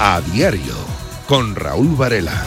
A Diario, con Raúl Varela.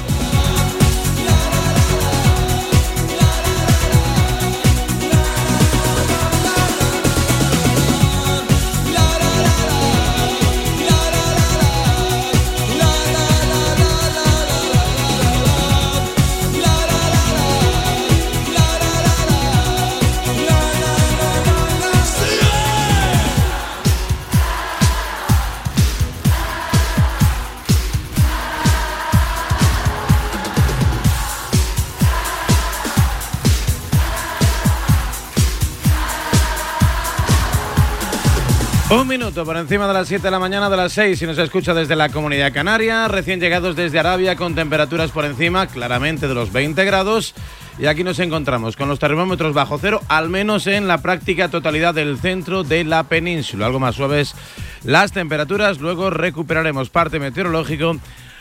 Un minuto por encima de las 7 de la mañana, de las 6, si nos escucha desde la Comunidad Canaria, recién llegados desde Arabia con temperaturas por encima claramente de los 20 grados. Y aquí nos encontramos con los termómetros bajo cero, al menos en la práctica totalidad del centro de la península. Algo más suaves las temperaturas, luego recuperaremos parte meteorológico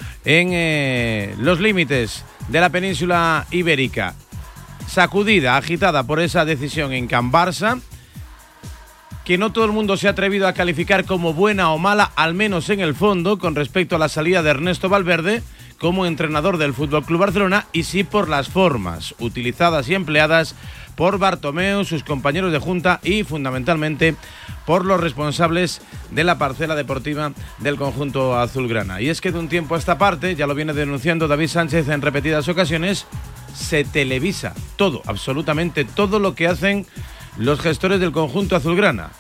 en los límites de la península ibérica. Sacudida, agitada por esa decisión en Can Barça, que no todo el mundo se ha atrevido a calificar como buena o mala, al menos en el fondo, con respecto a la salida de Ernesto Valverde como entrenador del FC Barcelona, y sí por las formas utilizadas y empleadas por Bartomeu, sus compañeros de junta y fundamentalmente por los responsables de la parcela deportiva del conjunto azulgrana. Y es que de un tiempo a esta parte, ya lo viene denunciando David Sánchez en repetidas ocasiones, se televisa todo, absolutamente todo lo que hacen los gestores del conjunto azulgrana.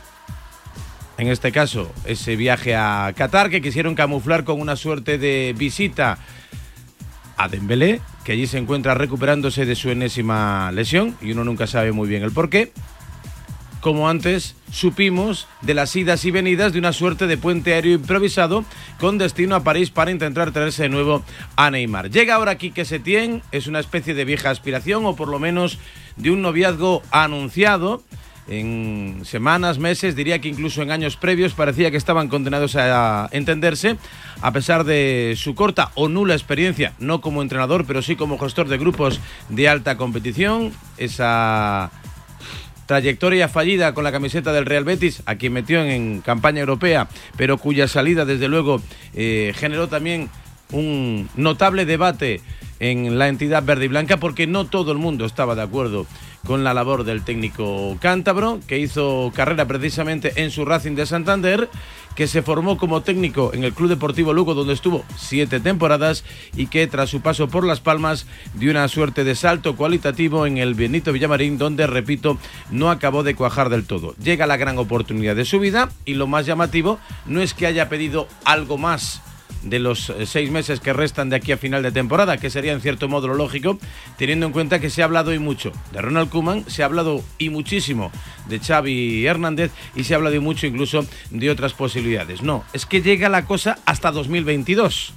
En este caso, ese viaje a Qatar que quisieron camuflar con una suerte de visita a Dembélé, que allí se encuentra recuperándose de su enésima lesión y uno nunca sabe muy bien el porqué. Como antes supimos de las idas y venidas de una suerte de puente aéreo improvisado con destino a París para intentar traerse de nuevo a Neymar. Llega ahora Quique Setién, es una especie de vieja aspiración o por lo menos de un noviazgo anunciado. En semanas, meses, diría que incluso en años previos parecía que estaban condenados a entenderse, a pesar de su corta o nula experiencia, no como entrenador, pero sí como gestor de grupos de alta competición. Esa trayectoria fallida con la camiseta del Real Betis, a quien metió en campaña europea, pero cuya salida desde luego generó también un notable debate en la entidad verde y blanca, porque no todo el mundo estaba de acuerdo con la labor del técnico cántabro, que hizo carrera precisamente en su Racing de Santander, que se formó como técnico en el Club Deportivo Lugo, donde estuvo 7 temporadas, y que tras su paso por Las Palmas dio una suerte de salto cualitativo en el Benito Villamarín, donde, repito, no acabó de cuajar del todo. Llega la gran oportunidad de su vida, y lo más llamativo no es que haya pedido algo más de los 6 meses que restan de aquí a final de temporada, que sería en cierto modo lo lógico, teniendo en cuenta que se ha hablado y mucho de Ronald Koeman, se ha hablado y muchísimo de Xavi Hernández y se ha hablado y mucho incluso de otras posibilidades. No, es que llega la cosa hasta 2022.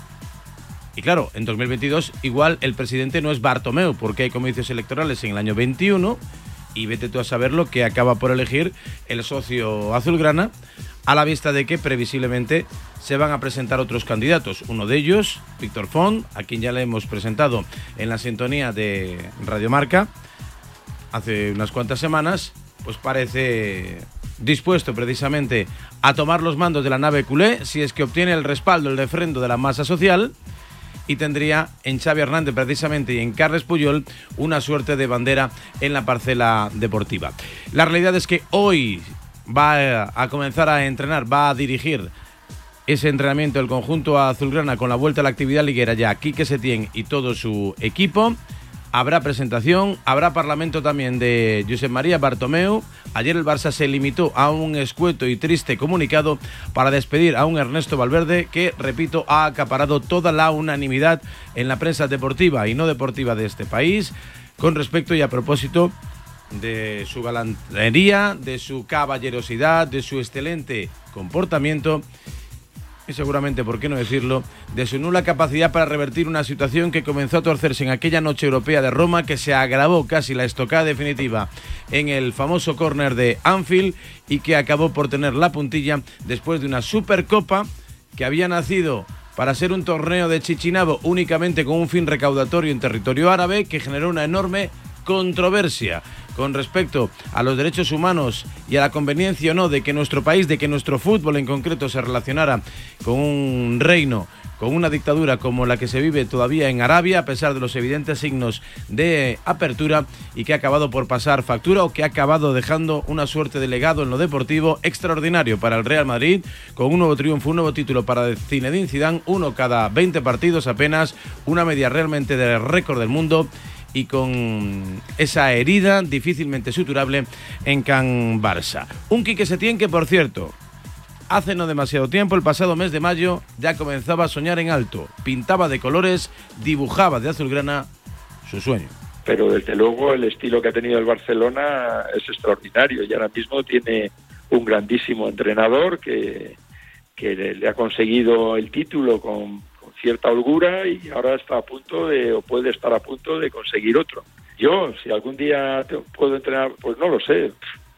Y claro, en 2022 igual el presidente no es Bartomeu, porque hay comicios electorales en el año 21 y vete tú a saber lo que acaba por elegir el socio azulgrana, a la vista de que previsiblemente se van a presentar otros candidatos. Uno de ellos, Víctor Font, a quien ya le hemos presentado en la sintonía de Radio Marca hace unas cuantas semanas, pues parece dispuesto precisamente a tomar los mandos de la nave culé si es que obtiene el respaldo, el refrendo de la masa social, y tendría en Xavi Hernández precisamente y en Carles Puyol una suerte de bandera en la parcela deportiva. La realidad es que hoy va a comenzar a entrenar, va a dirigir ese entrenamiento del conjunto azulgrana con la vuelta a la actividad liguera ya Quique Setién y todo su equipo. Habrá presentación, habrá parlamento también de Josep María Bartomeu. Ayer el Barça se limitó a un escueto y triste comunicado para despedir a un Ernesto Valverde que, repito, ha acaparado toda la unanimidad en la prensa deportiva y no deportiva de este país con respecto y a propósito de su galantería, de su caballerosidad, de su excelente comportamiento y seguramente, por qué no decirlo, de su nula capacidad para revertir una situación que comenzó a torcerse en aquella noche europea de Roma, que se agravó casi la estocada definitiva en el famoso córner de Anfield y que acabó por tener la puntilla después de una Supercopa que había nacido para ser un torneo de Chichinabo únicamente con un fin recaudatorio en territorio árabe, que generó una enorme controversia con respecto a los derechos humanos y a la conveniencia o no de que nuestro país, de que nuestro fútbol en concreto se relacionara con un reino, con una dictadura como la que se vive todavía en Arabia, a pesar de los evidentes signos de apertura, y que ha acabado por pasar factura, o que ha acabado dejando una suerte de legado en lo deportivo extraordinario para el Real Madrid, con un nuevo triunfo, un nuevo título para Zinedine Zidane, uno cada 20 partidos apenas, una media realmente de récord del mundo, y con esa herida difícilmente suturable en Can Barça. Un Quique Setién que, por cierto, hace no demasiado tiempo, el pasado mes de mayo, ya comenzaba a soñar en alto. Pintaba de colores, dibujaba de azulgrana su sueño. Pero desde luego el estilo que ha tenido el Barcelona es extraordinario, y ahora mismo tiene un grandísimo entrenador que le ha conseguido el título con cierta holgura, y ahora está a punto o puede estar a punto de conseguir otro. Yo, si algún día puedo entrenar, pues no lo sé.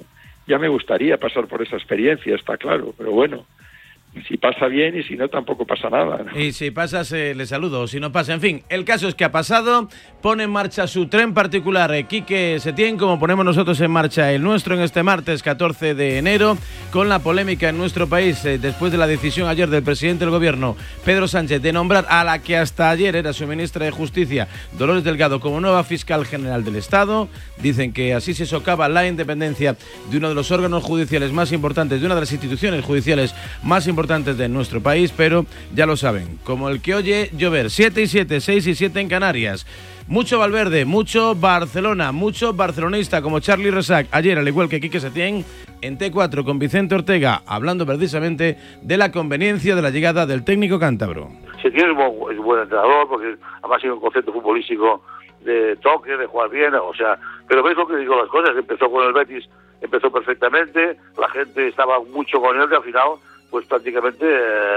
Ya me gustaría pasar por esa experiencia, está claro, pero bueno, si pasa bien, y si no, tampoco pasa nada, ¿no? Y si pasa, le saludo, o si no pasa, en fin, el caso es que ha pasado, pone en marcha su tren particular Quique Setién, como ponemos nosotros en marcha el nuestro en este martes 14 de enero, con la polémica en nuestro país, después de la decisión ayer del presidente del gobierno, Pedro Sánchez, de nombrar a la que hasta ayer era su ministra de Justicia, Dolores Delgado, como nueva fiscal general del Estado. Dicen que así se socava la independencia de uno de los órganos judiciales más importantes, de una de las instituciones judiciales más importantes de nuestro país, pero ya lo saben, como el que oye llover. 7 y 7, 6 y 7 en Canarias. Mucho Valverde, mucho Barcelona, mucho barcelonista como Charly Resac, ayer, al igual que Quique Setién, en T4 con Vicente Ortega, hablando precisamente de la conveniencia de la llegada del técnico cántabro. Setién es un buen entrenador, porque además tiene un concepto futbolístico de toque, de jugar bien, o sea, pero ves lo que digo, las cosas, empezó con el Betis, empezó perfectamente, la gente estaba mucho con él, que al final, pues prácticamente,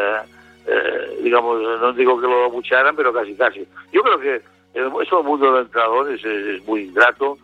digamos, no digo que lo abuchearan, pero casi. Yo creo que eso, el mundo del entrenador es muy ingrato,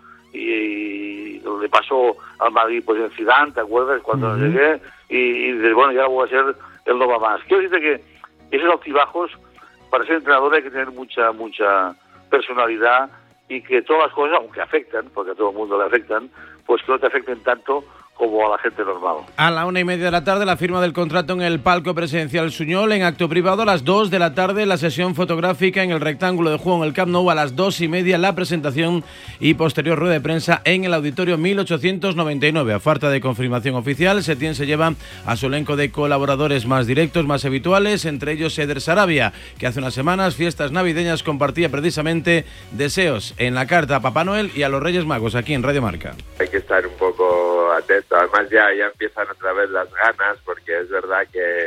y le pasó al Madrid pues en Zidane, ¿te acuerdas? Cuando llegué, y dices, bueno, ya voy a ser el no va más. Quiero decirte que esos altibajos, para ser entrenador hay que tener mucha personalidad, y que todas las cosas, aunque afectan, porque a todo el mundo le afectan, pues que no te afecten tanto como a la gente normal. A la 1:30 de la tarde, la firma del contrato en el palco presidencial Suñol. En acto privado, a las 2 de la tarde, la sesión fotográfica en el rectángulo de juego en el Camp Nou. A las 2:30, la presentación y posterior rueda de prensa en el auditorio 1899. A falta de confirmación oficial, Setién se lleva a su elenco de colaboradores más directos, más habituales, entre ellos Eder Sarabia, que hace unas semanas, fiestas navideñas, compartía precisamente deseos en la carta a Papá Noel y a los Reyes Magos, aquí en Radio Marca. Hay que estar un poco atento. Además ya empiezan otra vez las ganas, porque es verdad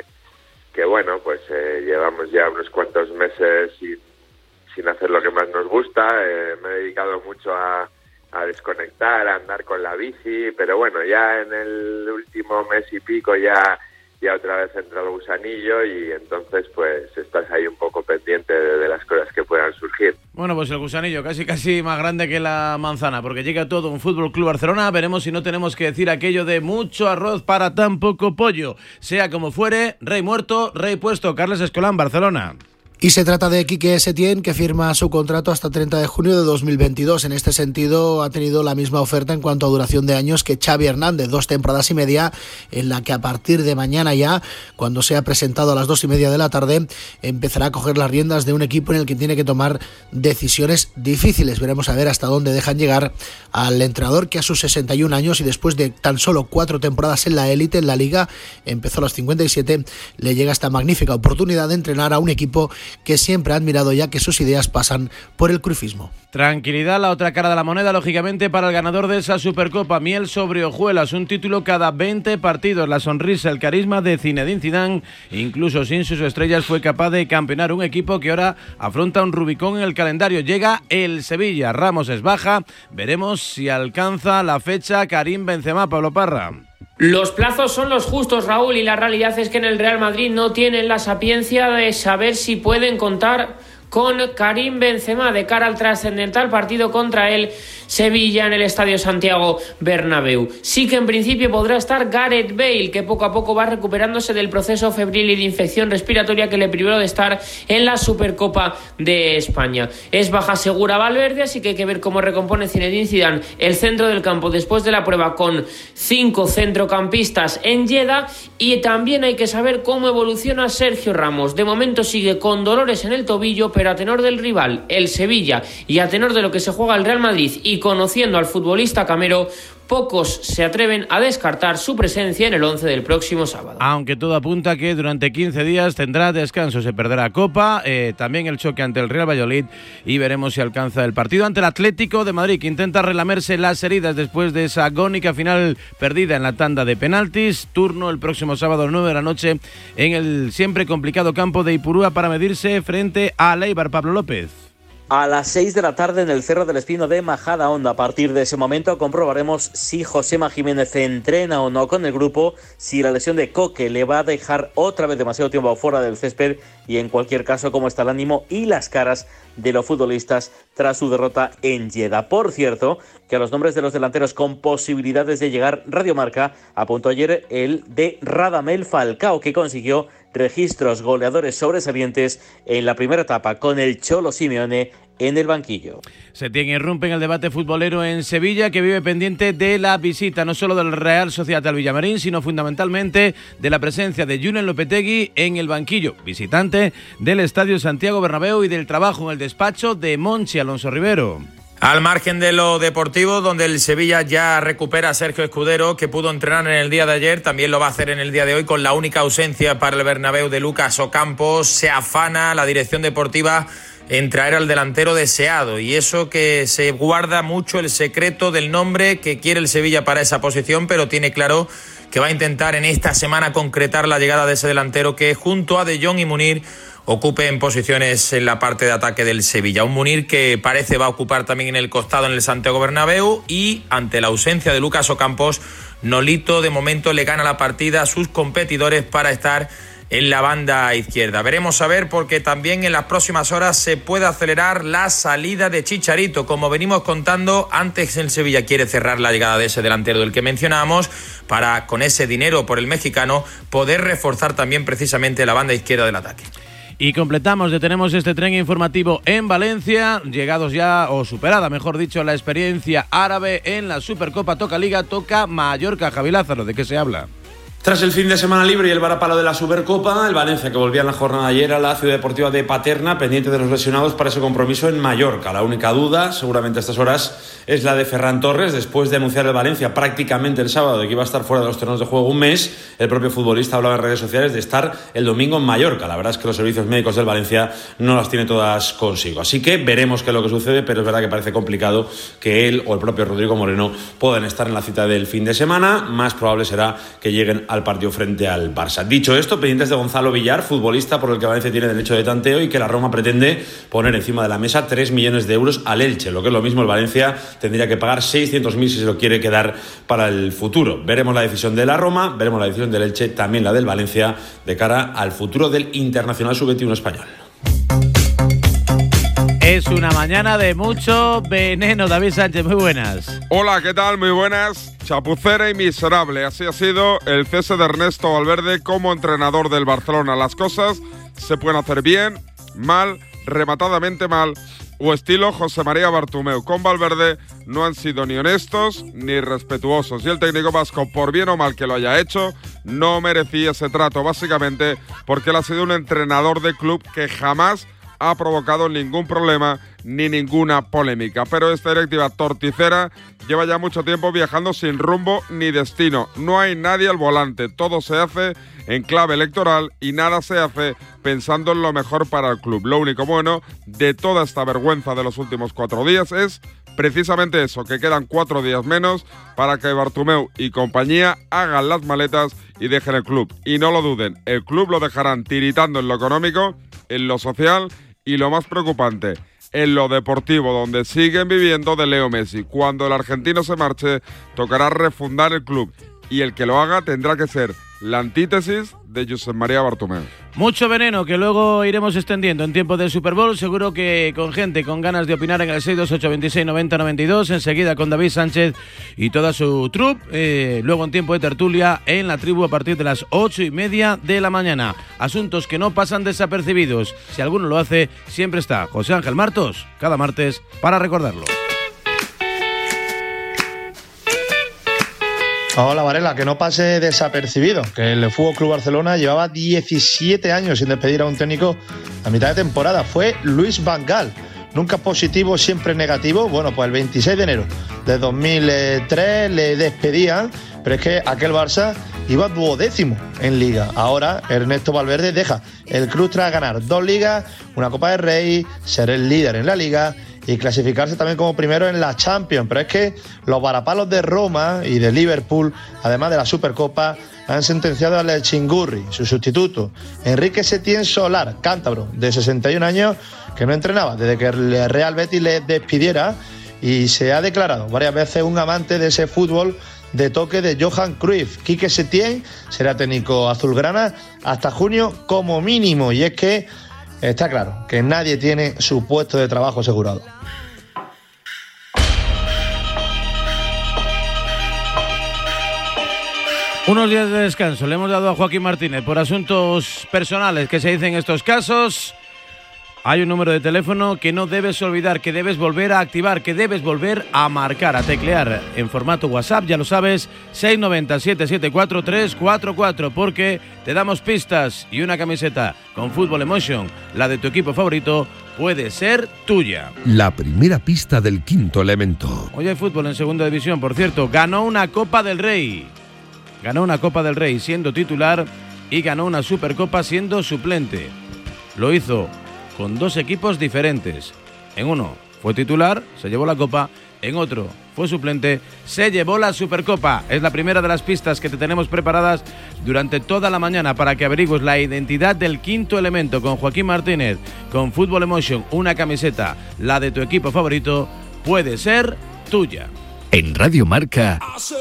que bueno, pues llevamos ya unos cuantos meses sin hacer lo que más nos gusta. Me he dedicado mucho a desconectar, a andar con la bici, pero bueno, ya en el último mes y pico ya otra vez entra el gusanillo, y entonces pues estás ahí un poco pendiente de las cosas que puedan surgir. Bueno, pues el gusanillo casi más grande que la manzana, porque llega todo un Fútbol Club Barcelona. Veremos si no tenemos que decir aquello de mucho arroz para tan poco pollo. Sea como fuere, rey muerto, rey puesto. Carles Escolán, Barcelona. Y se trata de Quique Setién, que firma su contrato hasta 30 de junio de 2022. En este sentido, ha tenido la misma oferta en cuanto a duración de años que Xavi Hernández, 2 temporadas y media, en la que a partir de mañana ya, cuando sea presentado a las 2:30 de la tarde, empezará a coger las riendas de un equipo en el que tiene que tomar decisiones difíciles. Veremos a ver hasta dónde dejan llegar al entrenador, que a sus 61 años y después de tan solo 4 temporadas en la élite, en la Liga, empezó a los 57, le llega esta magnífica oportunidad de entrenar a un equipo que siempre ha admirado, ya que sus ideas pasan por el cruyfismo. Tranquilidad, la otra cara de la moneda, lógicamente, para el ganador de esa Supercopa. Miel sobre hojuelas, un título cada 20 partidos. La sonrisa, el carisma de Zinedine Zidane, incluso sin sus estrellas, fue capaz de campeonar un equipo que ahora afronta un Rubicón en el calendario. Llega el Sevilla, Ramos es baja, veremos si alcanza la fecha Karim Benzema. Pablo Parra. Los plazos son los justos, Raúl, y la realidad es que en el Real Madrid no tienen la sapiencia de saber si pueden contar con Karim Benzema de cara al trascendental partido contra el Sevilla en el Estadio Santiago Bernabéu. Sí que en principio podrá estar Gareth Bale, que poco a poco va recuperándose del proceso febril y de infección respiratoria que le privó de estar en la Supercopa de España. Es baja segura Valverde, así que hay que ver cómo recompone Zinedine Zidane el centro del campo después de la prueba con 5 centrocampistas en Jeddah, y también hay que saber cómo evoluciona Sergio Ramos. De momento sigue con dolores en el tobillo, pero a tenor del rival, el Sevilla, y a tenor de lo que se juega el Real Madrid y conociendo al futbolista camero, pocos se atreven a descartar su presencia en el 11 del próximo sábado. Aunque todo apunta que durante 15 días tendrá descanso, se perderá Copa, también el choque ante el Real Valladolid, y veremos si alcanza el partido ante el Atlético de Madrid, que intenta relamerse las heridas después de esa agónica final perdida en la tanda de penaltis. Turno el próximo sábado a las 9 de la noche en el siempre complicado campo de Ipurúa para medirse frente a Eibar. Pablo López. A las 6 de la tarde en el Cerro del Espino de Majadahonda. A partir de ese momento comprobaremos si Josema Jiménez entrena o no con el grupo, si la lesión de Coque le va a dejar otra vez demasiado tiempo fuera del césped, y en cualquier caso cómo está el ánimo y las caras de los futbolistas tras su derrota en Jeddah. Por cierto, que a los nombres de los delanteros con posibilidades de llegar, Radio Marca apuntó ayer el de Radamel Falcao, que consiguió registros goleadores sobresalientes en la primera etapa con el Cholo Simeone en el banquillo. Setién irrumpe en el debate futbolero en Sevilla, que vive pendiente de la visita no solo del Real Sociedad al Villamarín, sino fundamentalmente de la presencia de Julen Lopetegui en el banquillo, visitante del Estadio Santiago Bernabéu, y del trabajo en el despacho de Monchi Alonso Rivero. Al margen de lo deportivo, donde el Sevilla ya recupera a Sergio Escudero, que pudo entrenar en el día de ayer, también lo va a hacer en el día de hoy, con la única ausencia para el Bernabéu de Lucas Ocampos. Se afana la dirección deportiva en traer al delantero deseado, y eso que se guarda mucho el secreto del nombre que quiere el Sevilla para esa posición, pero tiene claro que va a intentar en esta semana concretar la llegada de ese delantero que, junto a De Jong y Munir, ocupe en posiciones en la parte de ataque del Sevilla. Un Munir que parece va a ocupar también en el costado en el Santiago Bernabéu, y ante la ausencia de Lucas Ocampos, Nolito de momento le gana la partida a sus competidores para estar en la banda izquierda. Veremos a ver, porque también en las próximas horas se puede acelerar la salida de Chicharito. Como venimos contando, antes el Sevilla quiere cerrar la llegada de ese delantero del que mencionábamos, para, con ese dinero por el mexicano, poder reforzar también precisamente la banda izquierda del ataque. Y completamos, detenemos este tren informativo en Valencia, llegados ya, o superada, mejor dicho, la experiencia árabe en la Supercopa. Toca Liga, toca Mallorca. Javi Lázaro, ¿de qué se habla? Tras el fin de semana libre y el varapalo de la Supercopa, el Valencia, que volvía en la jornada de ayer a la Ciudad Deportiva de Paterna, pendiente de los lesionados para ese compromiso en Mallorca. La única duda, seguramente a estas horas, es la de Ferran Torres. Después de anunciar el Valencia prácticamente el sábado de que iba a estar fuera de los terrenos de juego un mes, el propio futbolista hablaba en redes sociales de estar el domingo en Mallorca. La verdad es que los servicios médicos del Valencia no las tiene todas consigo. Así que veremos qué es lo que sucede, pero es verdad que parece complicado que él o el propio Rodrigo Moreno puedan estar en la cita del fin de semana. Más probable será que lleguen al partido frente al Barça. Dicho esto, pendientes de Gonzalo Villar, futbolista por el que Valencia tiene derecho de tanteo, y que la Roma pretende poner encima de la mesa 3 millones de euros al Elche. Lo que es lo mismo, el Valencia tendría que pagar 600.000 si se lo quiere quedar para el futuro. Veremos la decisión de la Roma, veremos la decisión del Elche, también la del Valencia, de cara al futuro del Internacional Sub-21 español. Es una mañana de mucho veneno. David Sánchez, muy buenas. Hola, ¿qué tal? Muy buenas. Chapucera y miserable. Así ha sido el cese de Ernesto Valverde como entrenador del Barcelona. Las cosas se pueden hacer bien, mal, rematadamente mal, o estilo José María Bartomeu. Con Valverde no han sido ni honestos ni respetuosos, y el técnico vasco, por bien o mal que lo haya hecho, no merecía ese trato, básicamente porque él ha sido un entrenador de club que jamás ha provocado ningún problema ni ninguna polémica. Pero esta directiva torticera lleva ya mucho tiempo viajando sin rumbo ni destino. No hay nadie al volante, todo se hace en clave electoral y nada se hace pensando en lo mejor para el club. Lo único bueno de toda esta vergüenza de los últimos 4 días es precisamente eso, que quedan 4 días menos para que Bartomeu y compañía hagan las maletas y dejen el club. Y no lo duden, el club lo dejarán tiritando en lo económico, en lo social y lo más preocupante, en lo deportivo, donde siguen viviendo de Leo Messi. Cuando el argentino se marche, tocará refundar el club, y el que lo haga tendrá que ser la antítesis de Josep María Bartomeu. Mucho veneno que luego iremos extendiendo en tiempo de Super Bowl, seguro que con gente con ganas de opinar en el 628269092, enseguida con David Sánchez y toda su troupe, luego en tiempo de tertulia en la tribu a partir de las 8:30 de la mañana. Asuntos que no pasan desapercibidos, si alguno lo hace, siempre está José Ángel Martos, cada martes, para recordarlo. Hola Varela, que no pase desapercibido, que el Fútbol Club Barcelona llevaba 17 años sin despedir a un técnico a mitad de temporada. Fue Luis Van Gaal, nunca positivo, siempre negativo. Bueno, pues el 26 de enero de 2003 le despedían, pero es que aquel Barça iba 12º en Liga. Ahora Ernesto Valverde deja el club tras ganar 2 ligas, una Copa del Rey, ser el líder en la Liga y clasificarse también como primero en la Champions. Pero es que los varapalos de Roma y de Liverpool, además de la Supercopa, han sentenciado al Chingurri, su sustituto, Enrique Setién Solar, cántabro de 61 años, que no entrenaba desde que el Real Betis le despidiera, y se ha declarado varias veces un amante de ese fútbol de toque de Johan Cruyff. Quique Setién será técnico azulgrana hasta junio como mínimo, y es que está claro que nadie tiene su puesto de trabajo asegurado. Unos días de descanso le hemos dado a Joaquín Martínez por asuntos personales que se dicen en estos casos. Hay un número de teléfono que no debes olvidar, que debes volver a activar, que debes volver a marcar, a teclear en formato WhatsApp, ya lo sabes, 690-774-344, porque te damos pistas y una camiseta con Football Emotion, la de tu equipo favorito, puede ser tuya. La primera pista del quinto elemento. Hoy hay fútbol en segunda división, por cierto, ganó una Copa del Rey. Ganó una Copa del Rey siendo titular y ganó una Supercopa siendo suplente. Lo hizo con 2 equipos diferentes. En uno fue titular, se llevó la Copa. En otro fue suplente, se llevó la Supercopa. Es la primera de las pistas que te tenemos preparadas durante toda la mañana para que averigües la identidad del quinto elemento con Joaquín Martínez, con Football Emotion, una camiseta, la de tu equipo favorito, puede ser tuya. En Radio Marca,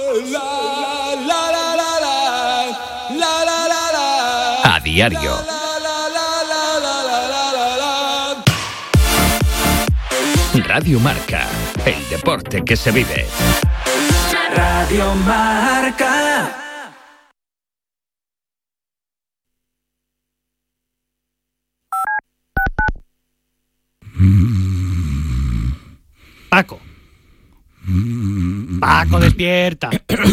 a diario. Radio Marca, el deporte que se vive. Radio Marca. Paco. Paco, despierta.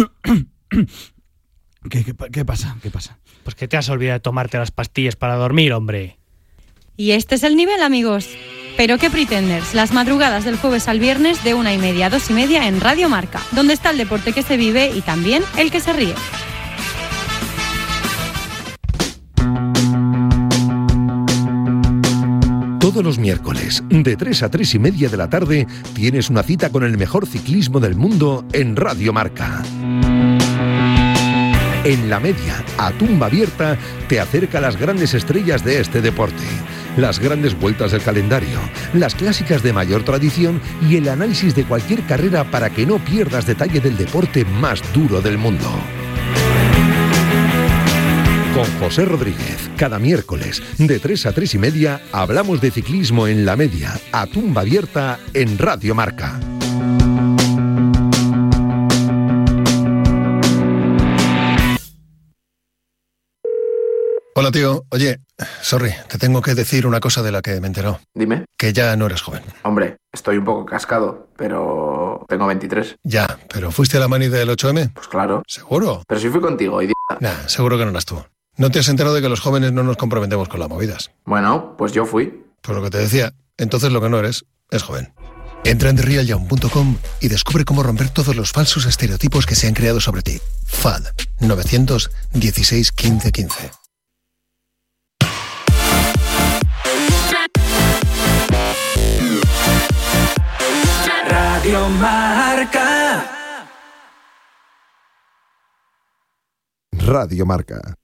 ¿Qué pasa? ¿Qué pasa? Pues que te has olvidado de tomarte las pastillas para dormir, hombre. Y este es el nivel, amigos. Pero qué pretenders, las madrugadas del jueves al viernes de 1:30 a 2:30 en Radio Marca, donde está el deporte que se vive y también el que se ríe. Todos los miércoles, de 3 a 3:30 de la tarde, tienes una cita con el mejor ciclismo del mundo en Radio Marca. En la media, a tumba abierta, te acerca a las grandes estrellas de este deporte, las grandes vueltas del calendario, las clásicas de mayor tradición y el análisis de cualquier carrera para que no pierdas detalle del deporte más duro del mundo. Con José Rodríguez, cada miércoles, de 3 a 3:30, hablamos de ciclismo en la media, a tumba abierta, en Radio Marca. Hola, tío. Oye, sorry, te tengo que decir una cosa de la que me he enterado. Dime. Que ya no eres joven. Hombre, estoy un poco cascado, pero tengo 23. Ya, pero ¿fuiste a la mani del 8M? Pues claro. ¿Seguro? Pero si fui contigo, idiota. Nah, seguro que no eras tú. ¿No te has enterado de que los jóvenes no nos comprometemos con las movidas? Bueno, pues yo fui. Pues lo que te decía, entonces lo que no eres es joven. Entra en TheRealYoung.com y descubre cómo romper todos los falsos estereotipos que se han creado sobre ti. FAD 916 15 15. Radio Marca. Radio Marca.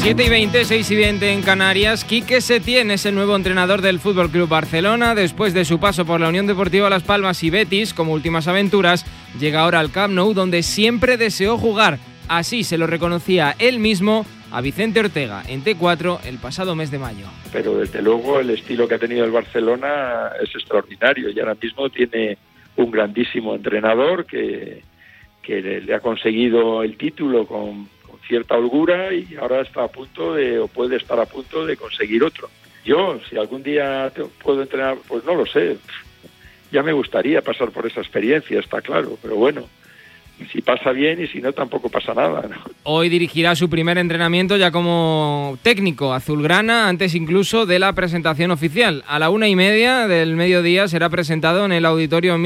7:20, 6:20 en Canarias. Quique Setién es el nuevo entrenador del Fútbol Club Barcelona. Después de su paso por la Unión Deportiva Las Palmas y Betis como últimas aventuras, llega ahora al Camp Nou, donde siempre deseó jugar. Así se lo reconocía él mismo a Vicente Ortega en T4 el pasado mes de mayo. Pero desde luego el estilo que ha tenido el Barcelona es extraordinario y ahora mismo tiene un grandísimo entrenador que le ha conseguido el título con cierta holgura y ahora está a punto o puede estar a punto de conseguir otro. Yo, si algún día puedo entrenar, pues no lo sé. Ya me gustaría pasar por esa experiencia, está claro, pero bueno, si pasa bien y si no, tampoco pasa nada, ¿no? Hoy dirigirá su primer entrenamiento ya como técnico azulgrana, antes incluso de la presentación oficial. A la 1:30 del mediodía será presentado en el auditorio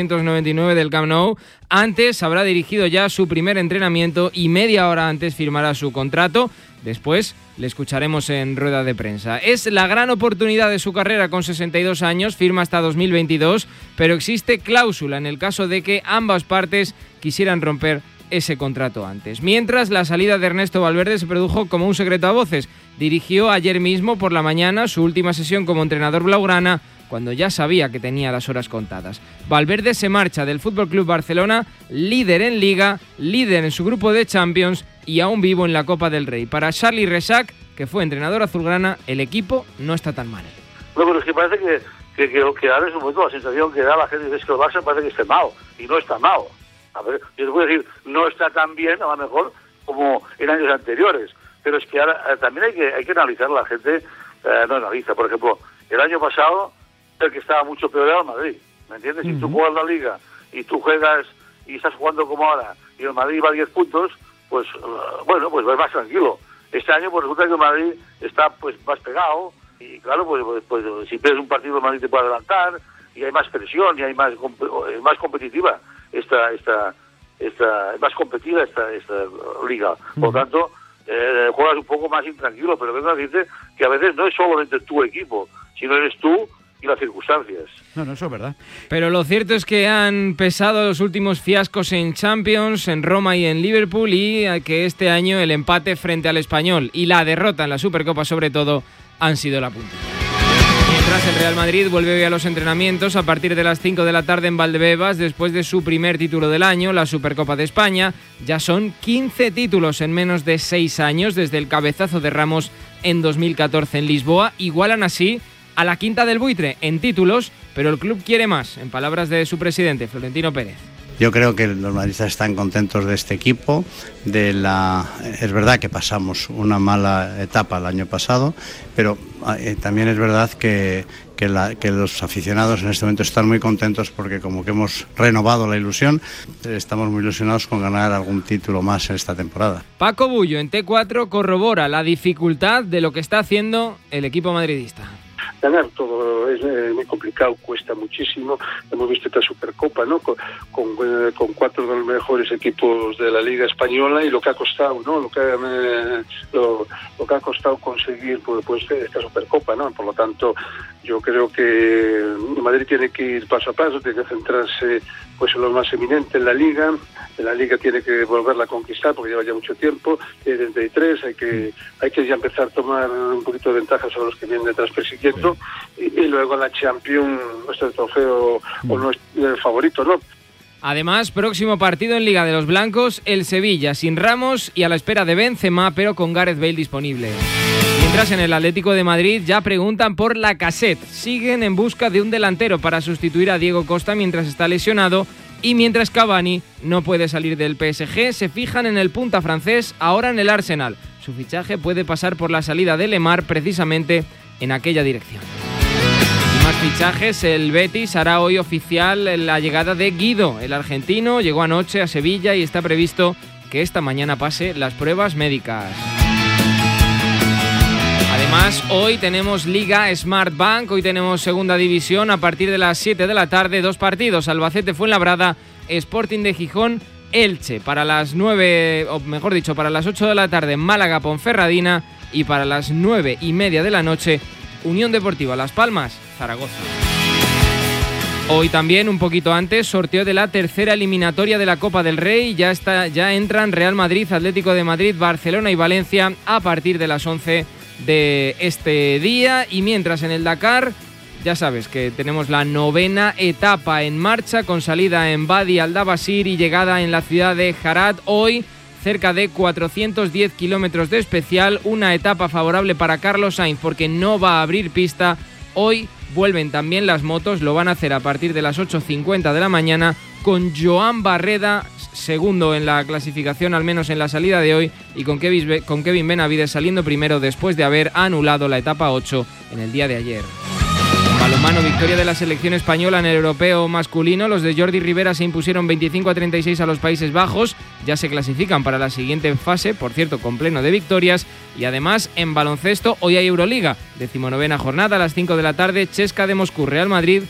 1899 del Camp Nou. Antes habrá dirigido ya su primer entrenamiento y media hora antes firmará su contrato. Después le escucharemos en rueda de prensa. Es la gran oportunidad de su carrera con 62 años, firma hasta 2022, pero existe cláusula en el caso de que ambas partes quisieran romper ese contrato antes. Mientras, la salida de Ernesto Valverde se produjo como un secreto a voces. Dirigió ayer mismo por la mañana su última sesión como entrenador blaugrana, cuando ya sabía que tenía las horas contadas. Valverde se marcha del FC Barcelona, líder en Liga, líder en su grupo de Champions y aún vivo en la Copa del Rey. Para Charlie Resac, que fue entrenador azulgrana, el equipo no está tan mal. No, pero es que parece que ahora es un momento la sensación que da la gente es que el Barça parece que esté mal, y no está mal. A ver, yo te puedo decir, no está tan bien, a lo mejor, como en años anteriores, pero es que ahora también hay que analizar, la gente no analiza. Por ejemplo, el año pasado, el que estaba mucho peor era el Madrid, ¿me entiendes? Si tú juegas la Liga y tú juegas y estás jugando como ahora y el Madrid va a 10 puntos, pues bueno, pues vas más tranquilo. Este año pues resulta que el Madrid está pues más pegado y claro, pues si pierdes un partido el Madrid te puede adelantar y hay más presión y hay más competitiva más competida esta liga. Por lo tanto, juegas un poco más intranquilo, pero vengo a decirte que a veces no es solamente tu equipo, sino eres tú y las circunstancias. No, eso es verdad. Pero lo cierto es que han pesado los últimos fiascos en Champions, en Roma y en Liverpool, y que este año el empate frente al Español y la derrota en la Supercopa sobre todo han sido la puntilla. Mientras, el Real Madrid vuelve hoy a los entrenamientos a partir de las 5 de la tarde en Valdebebas, después de su primer título del año, la Supercopa de España. Ya son 15 títulos en menos de 6 años desde el cabezazo de Ramos en 2014 en Lisboa. Igualan así a la Quinta del Buitre en títulos, pero el club quiere más, en palabras de su presidente, Florentino Pérez. Yo creo que los madridistas están contentos de este equipo. Es verdad que pasamos una mala etapa el año pasado, pero también es verdad que los aficionados en este momento están muy contentos porque como que hemos renovado la ilusión, estamos muy ilusionados con ganar algún título más en esta temporada. Paco Bullo en T4 corrobora la dificultad de lo que está haciendo el equipo madridista. Ganar todo es muy complicado, cuesta muchísimo. Hemos visto esta Supercopa, ¿no? Con 4 de los mejores equipos de la Liga Española y lo que ha costado, ¿no? Lo que ha costado conseguir pues esta Supercopa, ¿no? Por lo tanto, yo creo que Madrid tiene que ir paso a paso, tiene que centrarse pues en lo más eminente en la Liga. En la Liga tiene que volverla a conquistar porque lleva ya mucho tiempo, tiene 33, hay que ya empezar a tomar un poquito de ventaja sobre los que vienen detrás persiguiendo y luego en la Champions nuestro trofeo o nuestro favorito, ¿no? Además, próximo partido en Liga de los Blancos, el Sevilla, sin Ramos y a la espera de Benzema, pero con Gareth Bale disponible. Mientras, en el Atlético de Madrid ya preguntan por Lacazette. Siguen en busca de un delantero para sustituir a Diego Costa mientras está lesionado. Y mientras Cavani no puede salir del PSG, se fijan en el punta francés, ahora en el Arsenal. Su fichaje puede pasar por la salida de Lemar, precisamente en aquella dirección. Y más fichajes, el Betis hará hoy oficial la llegada de Guido. El argentino llegó anoche a Sevilla y está previsto que esta mañana pase las pruebas médicas. Además, hoy tenemos Liga Smart Bank, hoy tenemos Segunda División a partir de las 7 de la tarde, 2 partidos, Albacete-Fuenlabrada, Sporting de Gijón, Elche, para las 9, o mejor dicho, para las 8 de la tarde, Málaga-Ponferradina y para las 9:30 de la noche, Unión Deportiva Las Palmas, Zaragoza. Hoy también, un poquito antes, sorteo de la tercera eliminatoria de la Copa del Rey. Ya entran Real Madrid, Atlético de Madrid, Barcelona y Valencia a partir de las 11 de este día. Y mientras en el Dakar, ya sabes que tenemos la 9ª etapa en marcha, con salida en Badi Aldabasir y llegada en la ciudad de Herat. Hoy, cerca de 410 kilómetros de especial, una etapa favorable para Carlos Sainz porque no va a abrir pista. Hoy vuelven también las motos, lo van a hacer a partir de las 8:50 de la mañana, con Joan Barreda, segundo en la clasificación, al menos en la salida de hoy, y con Kevin Benavides saliendo primero después de haber anulado la etapa 8 en el día de ayer. Balonmano, victoria de la selección española en el europeo masculino. Los de Jordi Rivera se impusieron 25-36 a los Países Bajos. Ya se clasifican para la siguiente fase, por cierto, con pleno de victorias. Y además, en baloncesto, hoy hay Euroliga. 19ª jornada a las 5 de la tarde. CSKA de Moscú, Real Madrid,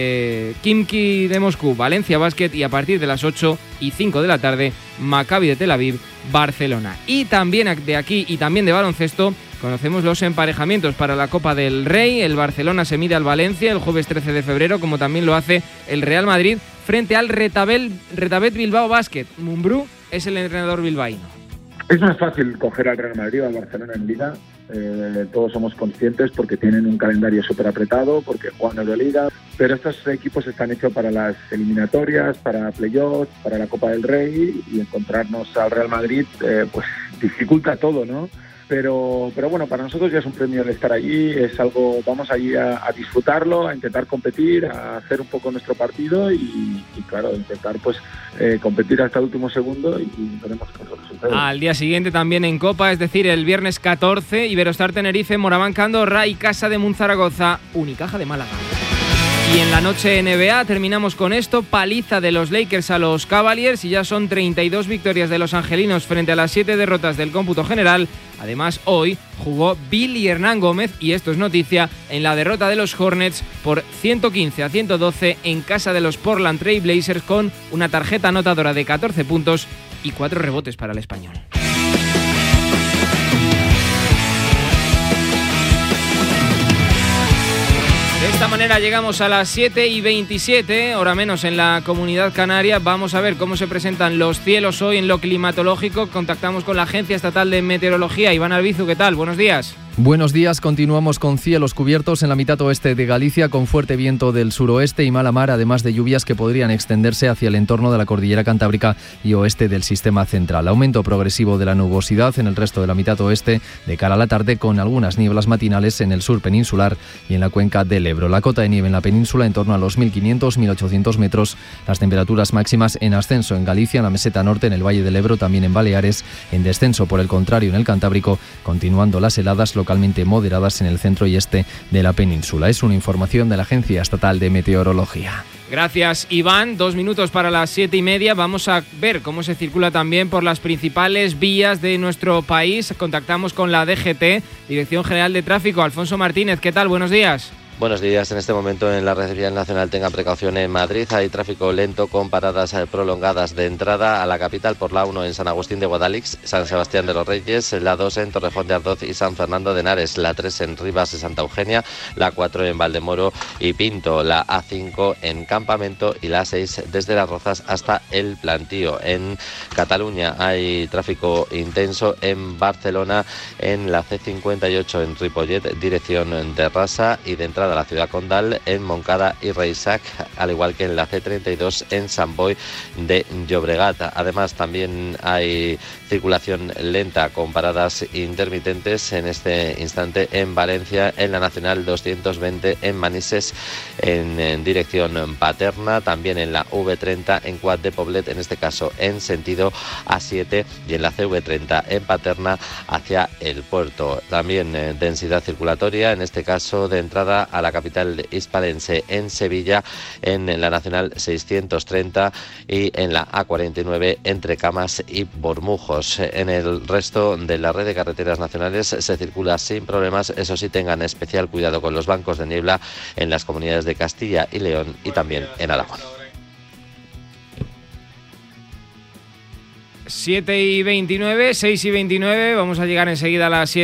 Khimki de Moscú, Valencia Basket. Y a partir de las 8:05 de la tarde, Maccabi de Tel Aviv, Barcelona. Y también de aquí y también de baloncesto, conocemos los emparejamientos para la Copa del Rey. El Barcelona se mide al Valencia el jueves 13 de febrero, como también lo hace el Real Madrid frente al Retabet Bilbao Basket. Mumbrú es el entrenador bilbaíno. Es más fácil coger al Real Madrid o al Barcelona en Liga. Todos somos conscientes porque tienen un calendario súper apretado, porque juegan Euroliga, pero estos equipos están hechos para las eliminatorias, para playoffs, para la Copa del Rey, y encontrarnos al Real Madrid pues dificulta todo, ¿no? Pero bueno, para nosotros ya es un premio el estar allí, es algo, vamos allí a disfrutarlo, a intentar competir, a hacer un poco nuestro partido y claro, intentar pues competir hasta el último segundo, y veremos qué resulta. Al día siguiente también en Copa, es decir, el viernes 14, Iberostar Tenerife, Moraván Andorra y Casa de Monzaragoza, Unicaja de Málaga. Y en la noche NBA terminamos con esto, paliza de los Lakers a los Cavaliers, y ya son 32 victorias de los angelinos frente a las 7 derrotas del cómputo general. Además, hoy jugó Billy Hernán Gómez, y esto es noticia, en la derrota de los Hornets por 115-112 en casa de los Portland Trail Blazers, con una tarjeta anotadora de 14 puntos y 4 rebotes para el español. De esta manera llegamos a las 7:27, hora menos en la Comunidad Canaria. Vamos a ver cómo se presentan los cielos hoy en lo climatológico. Contactamos con la Agencia Estatal de Meteorología. Iván Albizu, ¿qué tal? Buenos días. Buenos días, continuamos con cielos cubiertos en la mitad oeste de Galicia, con fuerte viento del suroeste y mala mar, además de lluvias que podrían extenderse hacia el entorno de la cordillera Cantábrica y oeste del sistema central. Aumento progresivo de la nubosidad en el resto de la mitad oeste de cara a la tarde, con algunas nieblas matinales en el sur peninsular y en la cuenca del Ebro. La cota de nieve en la península en torno a los 1.500-1.800 metros. Las temperaturas máximas en ascenso en Galicia, en la meseta norte, en el Valle del Ebro, también en Baleares. En descenso, por el contrario, en el Cantábrico, continuando las heladas localmente moderadas en el centro y este de la península. Es una información de la Agencia Estatal de Meteorología. Gracias, Iván. 2 minutos para las 7:30. Vamos a ver cómo se circula también por las principales vías de nuestro país. Contactamos con la DGT, Dirección General de Tráfico. Alfonso Martínez, ¿qué tal? Buenos días. Buenos días. En este momento en la red vial nacional tengan precaución en Madrid. Hay tráfico lento con paradas prolongadas de entrada a la capital por la 1 en San Agustín de Guadalix, San Sebastián de los Reyes, la 2 en Torrejón de Ardoz y San Fernando de Henares, la 3 en Rivas de Santa Eugenia, la 4 en Valdemoro y Pinto, la A5 en Campamento y la 6 desde Las Rozas hasta El Plantío. En Cataluña hay tráfico intenso en Barcelona, en la C58 en Ripollet, dirección de Rasa, y de entrada a la ciudad condal en Montcada y Reisac, al igual que en la C32 en Sant Boi de Llobregat. Además, también hay circulación lenta con paradas intermitentes en este instante en Valencia, en la Nacional 220 en Manises en dirección Paterna, también en la V30 en Cuat de Poblet, en este caso en sentido A7, y en la CV30 en Paterna hacia el puerto. También densidad circulatoria, en este caso de entrada a la capital hispalense en Sevilla, en la Nacional 630 y en la A49 entre Camas y Bormujos. En el resto de la red de carreteras nacionales se circula sin problemas. Eso sí, tengan especial cuidado con los bancos de niebla en las comunidades de Castilla y León y también en Aragón. 7:29, 6:29, vamos a llegar enseguida a las 7.